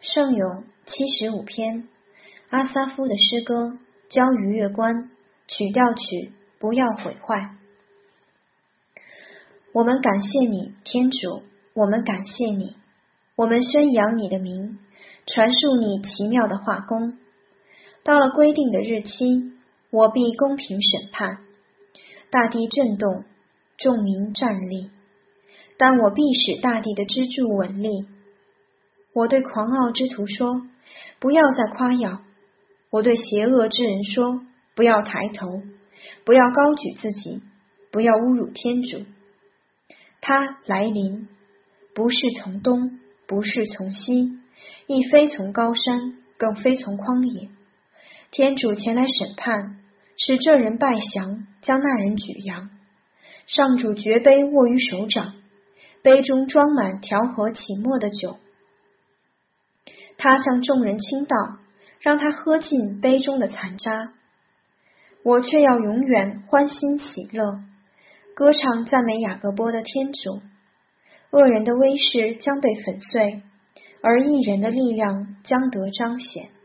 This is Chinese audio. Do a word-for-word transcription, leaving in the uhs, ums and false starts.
圣咏七十五篇，阿撒夫的诗歌，交于月关，曲调曲，不要毁坏。我们感谢你，天主，我们感谢你，我们宣扬你的名，传述你奇妙的画工。到了规定的日期，我必公平审判。大地震动，众民站立，但我必使大地的支柱稳立。我对狂傲之徒说，不要再夸耀；我对邪恶之人说，不要抬头，不要高举自己，不要侮辱天主。他来临，不是从东，不是从西，亦非从高山，更非从荒野。天主前来审判，使这人败降，将那人举扬。上主爵杯握于手掌，杯中装满调和起末的酒。他向众人倾倒，让他喝尽杯中的残渣。我却要永远欢欣喜乐，歌唱赞美雅各波的天主。恶人的威势将被粉碎，而义人的力量将得彰显。